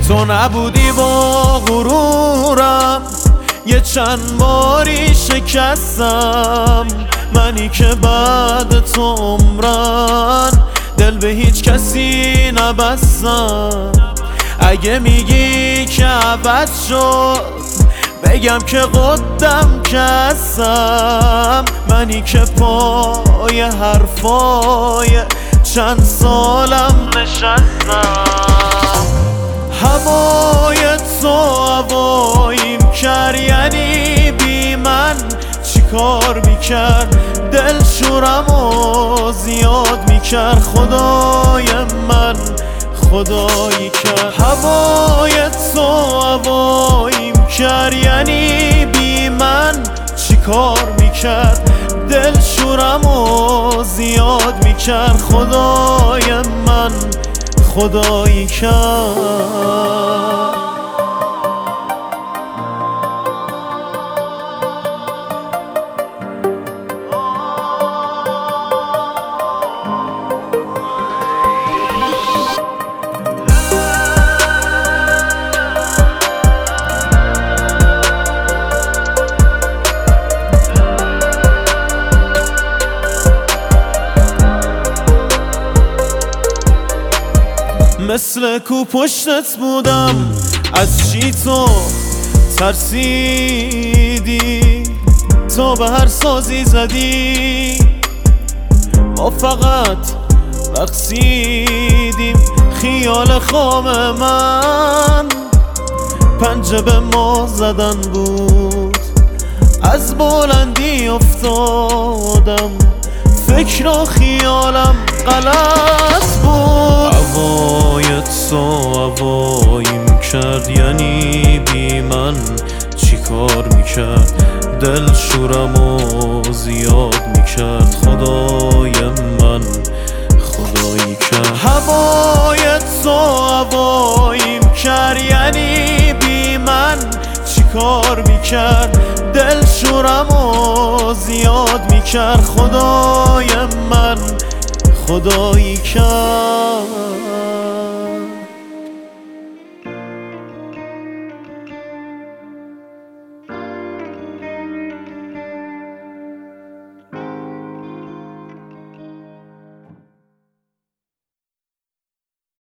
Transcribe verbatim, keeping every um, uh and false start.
تو نبودی با غرورم، یه چند باری شکستم. منی که بعد تو عمرن دل به هیچ کسی نبستم. اگه میگی که عوض شد بگم که قدم کسم. منی که پای حرفای چند سالم نشستم. هوای تو هواییم کرد، یعنی بی من چی کار میکرد؟ دل شورمو زیاد میکرد. خدای من خدایی کرد. هوای تو هواییم کرد، یعنی بی من چی کار میکرد؟ دل شورمو زیاد میکرد. خدای من خدایی کرد. مثل کو پشتت بودم، از چی تو ترسیدی؟ تو به هر سازی زدی، ما فقط رقصیدیم. خیال خام من پنجه به ما زدن بود، از بلندی افتادم. فکر و خیالم غلط بود. هوای تو هواییم کرد، یعنی بی من چی کار میکرد؟ دل شورمو زیاد میکرد. خدای من خدایی کرد. هوای تو هواییم کرد، یعنی بی من چی کار میکرد؟ دل شورمو زیاد میکرد. خدای من خدایی کرد.